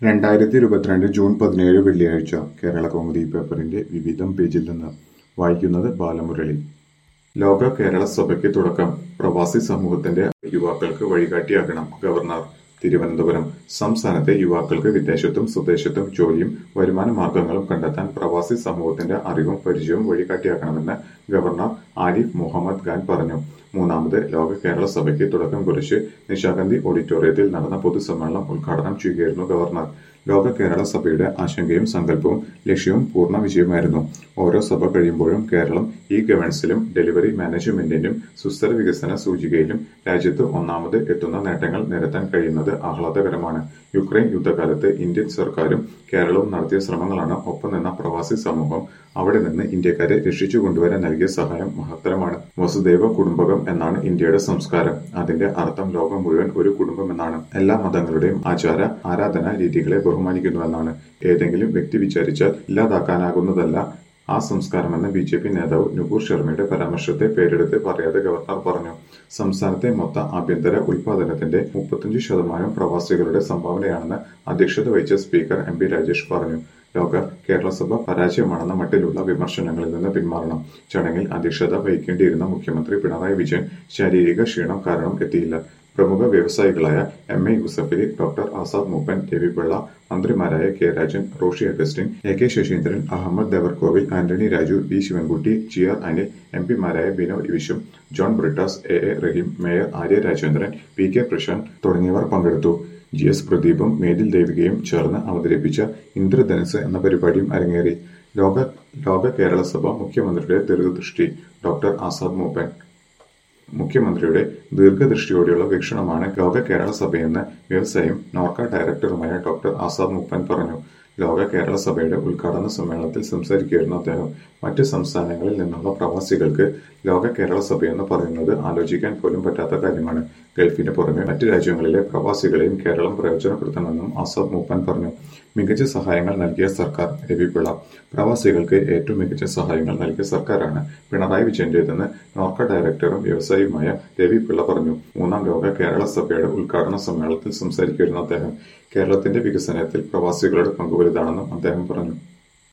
2022 June 17 വെള്ളിയാഴ്ച കേരളകൗമുദി പേപ്പറിന്റെ വിവിധം പേജിൽ നിന്ന് വായിക്കുന്നത് ബാലമുരളി. ലോക കേരള സഭയ്ക്ക് തുടക്കം. പ്രവാസി സമൂഹത്തിന്റെ യുവാക്കൾക്ക് വഴികാട്ടിയാകണം ഗവർണർ. തിരുവനന്തപുരം. സംസ്ഥാനത്തെ യുവാക്കൾക്ക് വിദേശത്തും സ്വദേശത്തും ജോലിയും വരുമാന മാർഗങ്ങളും കണ്ടെത്താൻ പ്രവാസി സമൂഹത്തിന്റെ അറിവും പരിചയവും വഴികാട്ടിയാക്കണമെന്ന് ഗവർണർ ആരിഫ് മുഹമ്മദ് ഖാൻ പറഞ്ഞു. മൂന്നാമത് ലോക കേരള സഭയ്ക്ക് തുടക്കം കുറിച്ച് നിശാഗന്ധി ഓഡിറ്റോറിയത്തിൽ നടന്ന പൊതുസമ്മേളനം ഉദ്ഘാടനം ചെയ്യുകയായിരുന്നു ഗവർണർ. ലോക കേരള സഭയുടെ ആശങ്കയും സങ്കല്പവും ലക്ഷ്യവും പൂർണ്ണ വിജയമായിരുന്നു. ഓരോ സഭ കഴിയുമ്പോഴും കേരളം ഗവേണൻസിലും ഡെലിവറി മാനേജ്മെന്റിലും സുസ്ഥിര വികസന സൂചികയിലും രാജ്യത്ത് ഒന്നാമത് എത്തുന്ന നേട്ടങ്ങൾ നിരത്താൻ കഴിയുന്നത് ആഹ്ലാദകരമാണ്. യുക്രൈൻ യുദ്ധകാലത്ത് ഇന്ത്യൻ സർക്കാരും കേരളവും നടത്തിയ ശ്രമങ്ങളാണ് ഒപ്പം നിന്ന പ്രവാസി സമൂഹം അവിടെ നിന്ന് ഇന്ത്യക്കാരെ രക്ഷിച്ചു കൊണ്ടുവരാൻ നൽകിയ സഹായം മഹത്തരമാണ്. വസുദൈവ കുടുംബകം എന്നാണ് ഇന്ത്യയുടെ സംസ്കാരം. അതിന്റെ അർത്ഥം ലോകം മുഴുവൻ ഒരു കുടുംബം എന്നാണ്. എല്ലാ മതങ്ങളുടെയും ആചാര ആരാധനാ രീതികളെ ബഹുമാനിക്കുന്നുവെന്നാണ്. ഏതെങ്കിലും വ്യക്തി വിചാരിച്ചാൽ ഇല്ലാതാക്കാനാകുന്നതല്ല ആ സംസ്കാരമെന്ന് ബിജെപി നേതാവ് നുപുർ ശർമ്മയുടെ പരാമർശത്തെ പേരെടുത്ത് പറയാതെ ഗവർണർ പറഞ്ഞു. സംസ്ഥാനത്തെ മൊത്ത ആഭ്യന്തര ഉൽപാദനത്തിന്റെ 35% പ്രവാസികളുടെ സംഭാവനയാണെന്ന് അധ്യക്ഷത വഹിച്ച സ്പീക്കർ MP രാജേഷ് പറഞ്ഞു. ലോക കേരള സഭ പരാജയമാണെന്ന മട്ടിലുള്ള വിമർശനങ്ങളിൽ നിന്ന് പിന്മാറണം. ചടങ്ങിൽ അധ്യക്ഷത വഹിക്കേണ്ടിയിരുന്ന മുഖ്യമന്ത്രി പിണറായി വിജയൻ ശാരീരിക ക്ഷീണം കാരണം എത്തിയില്ല. പ്രമുഖ വ്യവസായികളായ MA യൂസഫലി, ഡോക്ടർ ആസാദ് മൂപ്പൻ, രവി പിള്ള, മന്ത്രിമാരായ K Rajan, Roshi Augustine, AK Saseendran, Ahammed Devarkovil, Antony Raju, B Sivankutty, GR Anil, MP മാരായ ബിനോ ഇവിശും, John Brittas, AA Rahim, mayor Arya Rajendran, PK Prashanth തുടങ്ങിയവർ പങ്കെടുത്തു. GS പ്രദീപും മേതിൽ ദേവികയും ചേർന്ന് അവതരിപ്പിച്ച ഇന്ദ്രധനുസ് എന്ന പരിപാടിയും അരങ്ങേറി. ലോക കേരള സഭ മുഖ്യമന്ത്രിയുടെ ദീർഘദൃഷ്ടി. ഡോക്ടർ ആസാദ് മൂപ്പൻ. മുഖ്യമന്ത്രിയുടെ ദീർഘദൃഷ്ടിയോടെയുള്ള വീക്ഷണമാണ് ലോക കേരള സഭയെന്ന് വ്യവസായം നോർക്ക ഡയറക്ടറുമായ ഡോക്ടർ ആസാദ് മൂപ്പൻ പറഞ്ഞു. ലോക കേരള സഭയുടെ ഉദ്ഘാടന സമ്മേളനത്തിൽ സംസാരിക്കുകയായിരുന്നു അദ്ദേഹം. മറ്റ് സംസ്ഥാനങ്ങളിൽ നിന്നുള്ള പ്രവാസികൾക്ക് ലോക കേരള സഭയെന്ന് പറയുന്നത് ആലോചിക്കാൻ പോലും പറ്റാത്ത കാര്യമാണ്. ഗൾഫിന് പുറമെ മറ്റ് രാജ്യങ്ങളിലെ പ്രവാസികളെയും കേരളം പ്രയോജനപ്പെടുത്തണമെന്നും ആസാദ് മൂപ്പൻ പറഞ്ഞു. മികച്ച സഹായങ്ങൾ നൽകിയ സർക്കാർ. രവി പിള്ള. പ്രവാസികൾക്ക് ഏറ്റവും മികച്ച സഹായങ്ങൾ നൽകിയ സർക്കാരാണ് പിണറായി വിജയന്റേതെന്ന് നോർക്ക ഡയറക്ടറും വ്യവസായിയുമായ രവി പിള്ള പറഞ്ഞു. മൂന്നാം ലോക കേരള സഭയുടെ ഉദ്ഘാടന സമ്മേളനത്തിൽ സംസാരിക്കുകയായിരുന്നു അദ്ദേഹം. കേരളത്തിന്റെ വികസനത്തിൽ പ്രവാസികളുടെ പങ്ക് വലുതാണെന്നും അദ്ദേഹം പറഞ്ഞു.